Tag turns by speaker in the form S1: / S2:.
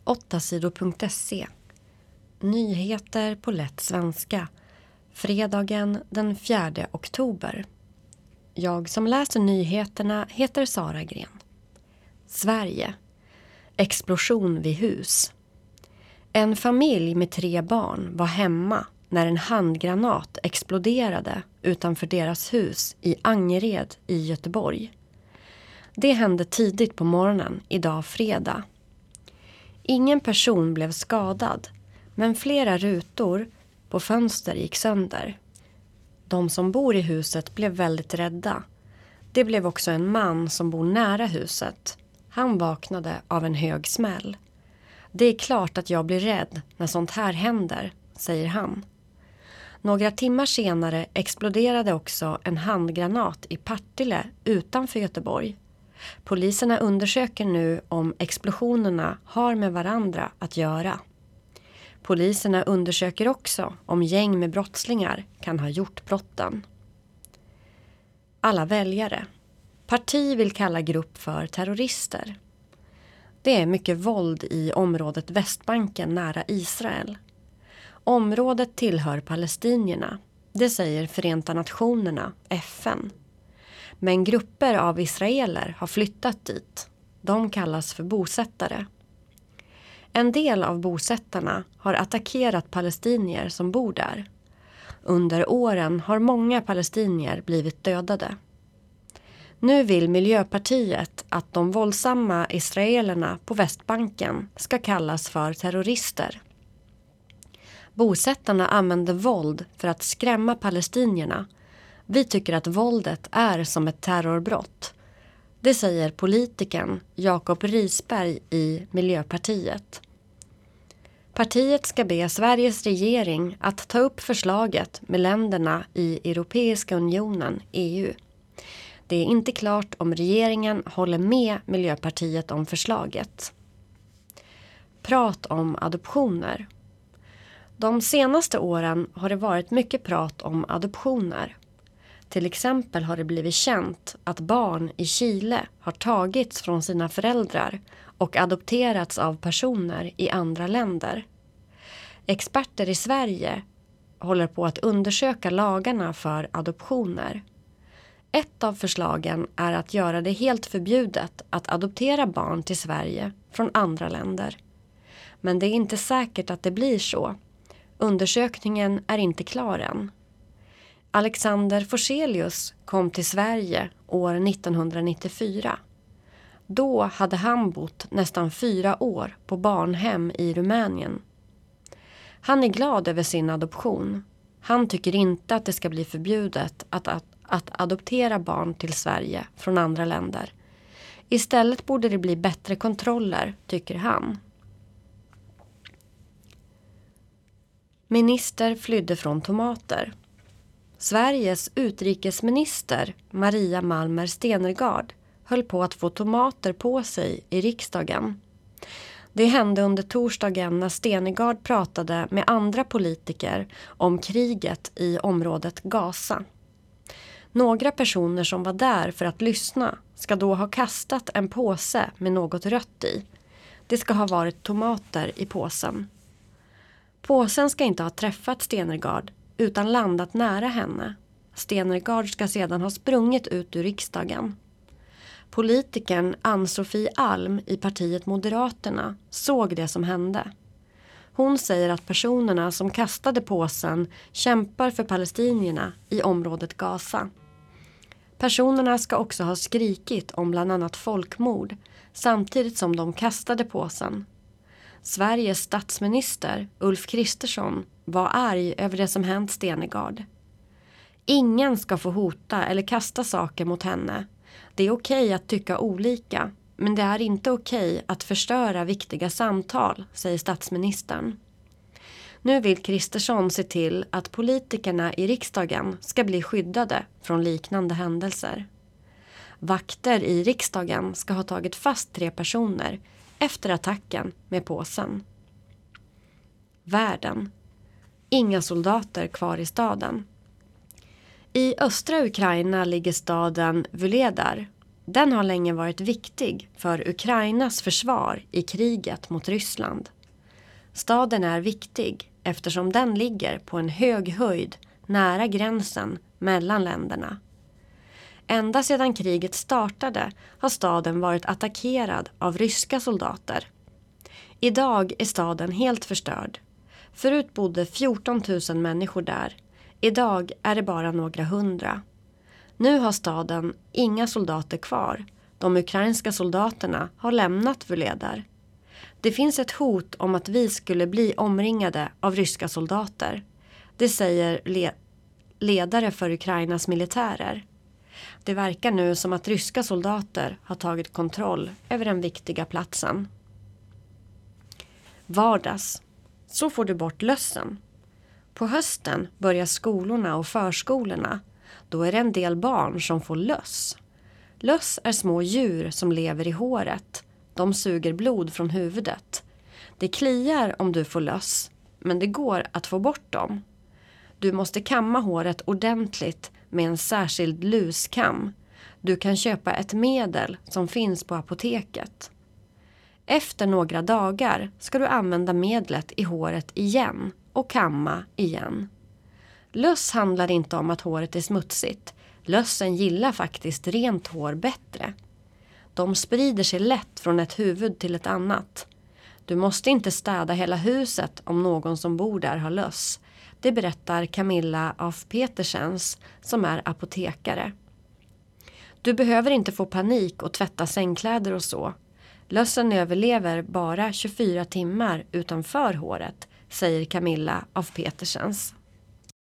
S1: 8sidor.se. Nyheter på lätt svenska. Fredagen den 4 oktober. Jag som läser nyheterna heter Sara Gren. Sverige. Explosion vid hus. En familj med 3 barn var hemma när en handgranat exploderade utanför deras hus i Angered i Göteborg. Det hände tidigt på morgonen idag fredag. Ingen person blev skadad, men flera rutor på fönster gick sönder. De som bor i huset blev väldigt rädda. Det blev också en man som bor nära huset. Han vaknade av en hög smäll. Det är klart att jag blir rädd när sånt här händer, säger han. Några timmar senare exploderade också en handgranat i Partille utanför Göteborg. Poliserna undersöker nu om explosionerna har med varandra att göra. Poliserna undersöker också om gäng med brottslingar kan ha gjort brotten. Alla väljare. Parti vill kalla grupp för terrorister. Det är mycket våld i området Västbanken nära Israel. Området tillhör palestinierna. Det säger Förenta nationerna, FN. Men grupper av israeler har flyttat dit. De kallas för bosättare. En del av bosättarna har attackerat palestinier som bor där. Under åren har många palestinier blivit dödade. Nu vill Miljöpartiet att de våldsamma israelerna på Västbanken ska kallas för terrorister. Bosättarna använder våld för att skrämma palestinierna. Vi tycker att våldet är som ett terrorbrott. Det säger politikern Jakob Risberg i Miljöpartiet. Partiet ska be Sveriges regering att ta upp förslaget med länderna i Europeiska unionen, EU. Det är inte klart om regeringen håller med Miljöpartiet om förslaget. Prat om adoptioner. De senaste åren har det varit mycket prat om adoptioner. Till exempel har det blivit känt att barn i Chile har tagits från sina föräldrar och adopterats av personer i andra länder. Experter i Sverige håller på att undersöka lagarna för adoptioner. Ett av förslagen är att göra det helt förbjudet att adoptera barn till Sverige från andra länder. Men det är inte säkert att det blir så. Undersökningen är inte klar än. Alexander Forselius kom till Sverige år 1994. Då hade han bott nästan 4 år på barnhem i Rumänien. Han är glad över sin adoption. Han tycker inte att det ska bli förbjudet att adoptera barn till Sverige från andra länder. Istället borde det bli bättre kontroller, tycker han. Minister flydde från tomater. Sveriges utrikesminister Maria Malmer Stenergard höll på att få tomater på sig i riksdagen. Det hände under torsdagen när Stenergard pratade med andra politiker om kriget i området Gaza. Några personer som var där för att lyssna ska då ha kastat en påse med något rött i. Det ska ha varit tomater i påsen. Påsen ska inte ha träffat Stenergard utan landat nära henne. Stenergard ska sedan ha sprungit ut ur riksdagen. Politikern Ann-Sofie Alm i partiet Moderaterna såg det som hände. Hon säger att personerna som kastade påsen kämpar för palestinierna i området Gaza. Personerna ska också ha skrikit om bland annat folkmord samtidigt som de kastade påsen. Sveriges statsminister Ulf Kristersson var arg över det som hänt Stenergard. Ingen ska få hota eller kasta saker mot henne. Det är okej att tycka olika, men det är inte okej att förstöra viktiga samtal, säger statsministern. Nu vill Kristersson se till att politikerna i riksdagen ska bli skyddade från liknande händelser. Vakter i riksdagen ska ha tagit fast 3 personer efter attacken med påsen. Världen. Inga soldater kvar i staden. I östra Ukraina ligger staden Vuhledar. Den har länge varit viktig för Ukrainas försvar i kriget mot Ryssland. Staden är viktig eftersom den ligger på en hög höjd nära gränsen mellan länderna. Ända sedan kriget startade har staden varit attackerad av ryska soldater. Idag är staden helt förstörd. Förut bodde 14 000 människor där. Idag är det bara några hundra. Nu har staden inga soldater kvar. De ukrainska soldaterna har lämnat Vuhledar. Det finns ett hot om att vi skulle bli omringade av ryska soldater. Det säger ledare för Ukrainas militärer. Det verkar nu som att ryska soldater har tagit kontroll över den viktiga platsen. Vardags. Så får du bort lössen. På hösten börjar skolorna och förskolorna. Då är det en del barn som får löss. Löss är små djur som lever i håret. De suger blod från huvudet. Det kliar om du får löss, men det går att få bort dem. Du måste kamma håret ordentligt med en särskild luskam. Du kan köpa ett medel som finns på apoteket. Efter några dagar ska du använda medlet i håret igen och kamma igen. Löss handlar inte om att håret är smutsigt. Lössen gillar faktiskt rent hår bättre. De sprider sig lätt från ett huvud till ett annat. Du måste inte städa hela huset om någon som bor där har löss. Det berättar Camilla af Petersens som är apotekare. Du behöver inte få panik och tvätta sängkläder och så. Lössen överlever bara 24 timmar utanför håret, säger Camilla af Petersens.